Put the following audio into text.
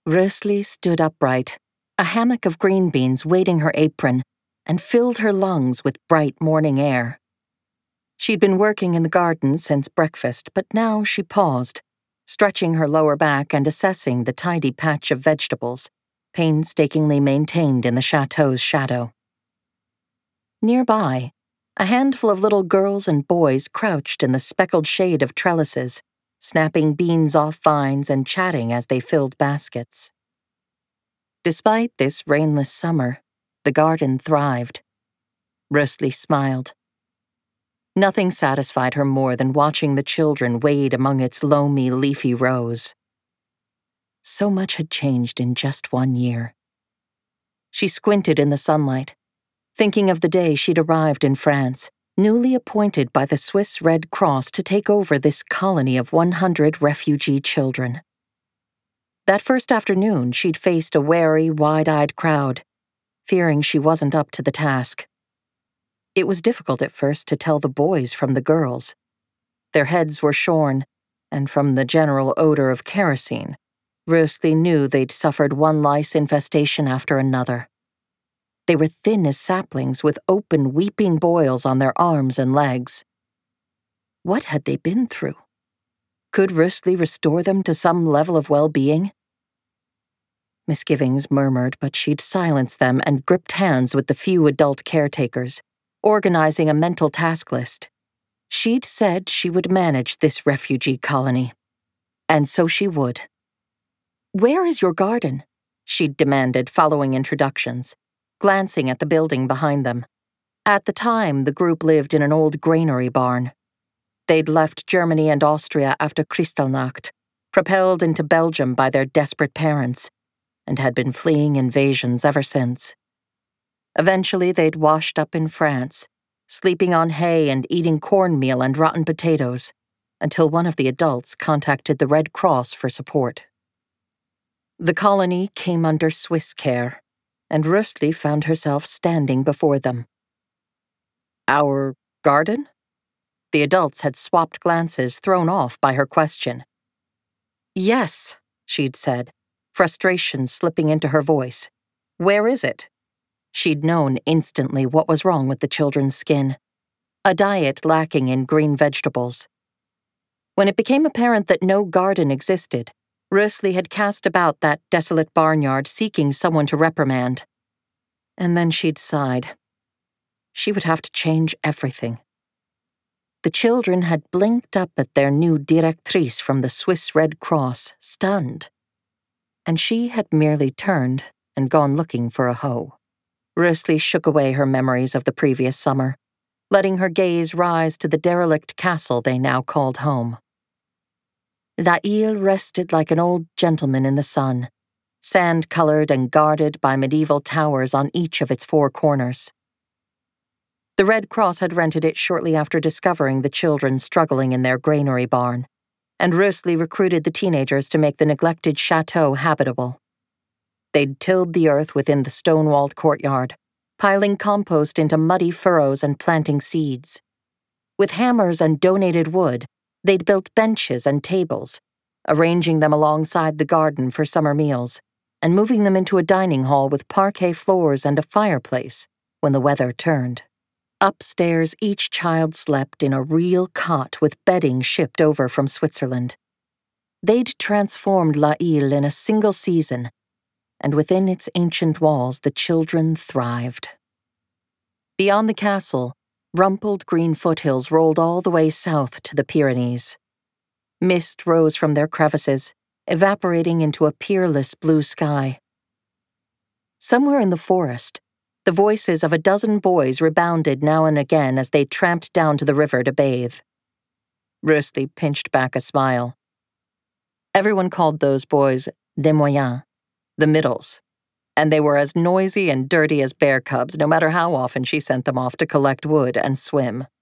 Rösli stood upright, a hammock of green beans weighting her apron, and filled her lungs with bright morning air. She'd been working in the garden since breakfast, but now she paused, stretching her lower back and assessing the tidy patch of vegetables, painstakingly maintained in the chateau's shadow. Nearby, a handful of little girls and boys crouched in the speckled shade of trellises, snapping beans off vines and chatting as they filled baskets. Despite this rainless summer, the garden thrived. Rösli smiled. Nothing satisfied her more than watching the children wade among its loamy, leafy rows. So much had changed in just 1 year. She squinted in the sunlight, thinking of the day she'd arrived in France, newly appointed by the Swiss Red Cross to take over this colony of 100 refugee children. That first afternoon, she'd faced a wary, wide-eyed crowd, fearing she wasn't up to the task. It was difficult at first to tell the boys from the girls. Their heads were shorn, and from the general odor of kerosene, Rösli knew they'd suffered one lice infestation after another. They were thin as saplings with open, weeping boils on their arms and legs. What had they been through? Could Rösli restore them to some level of well-being? Misgivings murmured, but she'd silenced them and gripped hands with the few adult caretakers, organizing a mental task list. She'd said she would manage this refugee colony. And so she would. "Where is your garden?" she'd demanded following introductions, glancing at the building behind them. At the time, the group lived in an old granary barn. They'd left Germany and Austria after Kristallnacht, propelled into Belgium by their desperate parents, and had been fleeing invasions ever since. Eventually, they'd washed up in France, sleeping on hay and eating cornmeal and rotten potatoes, until one of the adults contacted the Red Cross for support. The colony came under Swiss care, and Rösli found herself standing before them. "Our garden?" The adults had swapped glances, thrown off by her question. "Yes," she'd said, frustration slipping into her voice. "Where is it?" She'd known instantly what was wrong with the children's skin. A diet lacking in green vegetables. When it became apparent that no garden existed, Rösli had cast about that desolate barnyard seeking someone to reprimand. And then she'd sighed. She would have to change everything. The children had blinked up at their new directrice from the Swiss Red Cross, stunned. And she had merely turned and gone looking for a hoe. Rösli shook away her memories of the previous summer, letting her gaze rise to the derelict castle they now called home. La Ile rested like an old gentleman in the sun, sand-colored and guarded by medieval towers on each of its 4 corners. The Red Cross had rented it shortly after discovering the children struggling in their granary barn, and Rösli recruited the teenagers to make the neglected chateau habitable. They'd tilled the earth within the stone-walled courtyard, piling compost into muddy furrows and planting seeds. With hammers and donated wood, they'd built benches and tables, arranging them alongside the garden for summer meals, and moving them into a dining hall with parquet floors and a fireplace when the weather turned. Upstairs, each child slept in a real cot with bedding shipped over from Switzerland. They'd transformed La Ile in a single season, and within its ancient walls the children thrived. Beyond the castle, rumpled green foothills rolled all the way south to the Pyrenees. Mist rose from their crevices, evaporating into a peerless blue sky. Somewhere in the forest, the voices of a dozen boys rebounded now and again as they tramped down to the river to bathe. Rösli pinched back a smile. Everyone called those boys des moyens, the middles, and they were as noisy and dirty as bear cubs no matter how often she sent them off to collect wood and swim.